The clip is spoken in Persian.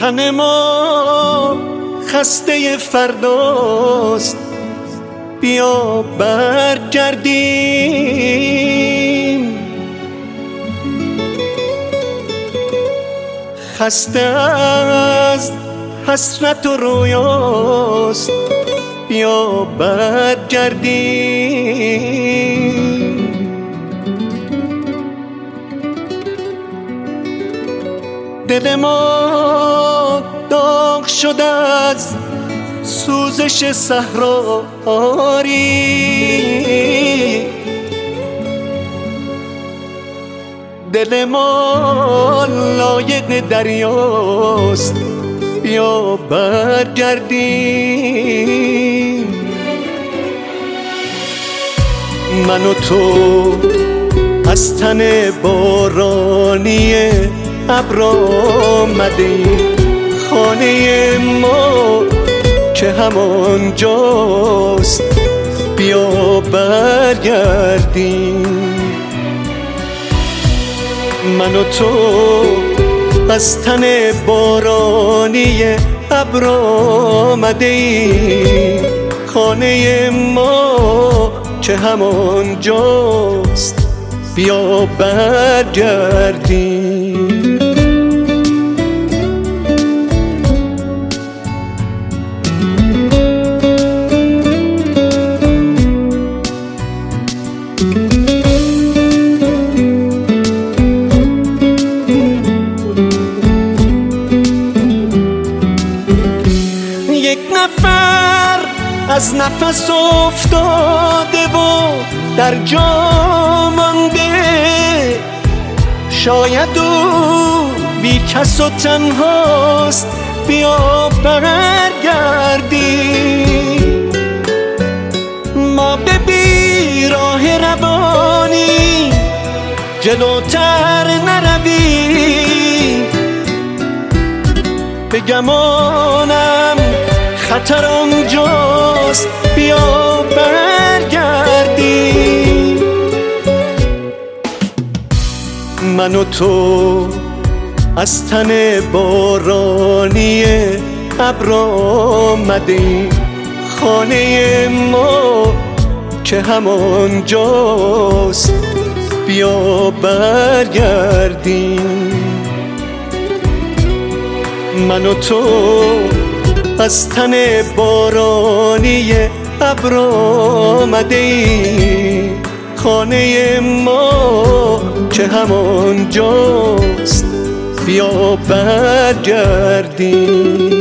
تن ما خسته فرداست، بیا برگردیم. خسته از حسرت و رویاست، بیا برگردیم. دل ما داغ شده از سوزش صحرایی، دل ما لایق دریاست، بیا برگردیم. من و تو از تن بارانی ابر آمدیم، خانه ما که همان جاست، بیا برگردیم. من و تو از تن بارانی ابر آمدیم، خانه ما که همان جاست، بیا برگردیم. یک نفر از نفس افتاده و در جا مانده، شاید او بی کس و تنهاست، بیا برگردیم. ما به بیراه روانی جلوتر نرویم، به گمانم خطر آنجاست، بیا برگردیم. من و تو از تن بارانی ابر آمدیم، خانه ما که همان جاست، بیا برگردیم. من و تو از تن بارانی ابر آمدیم، خانه ما که همان جاست، بیا برگردیم.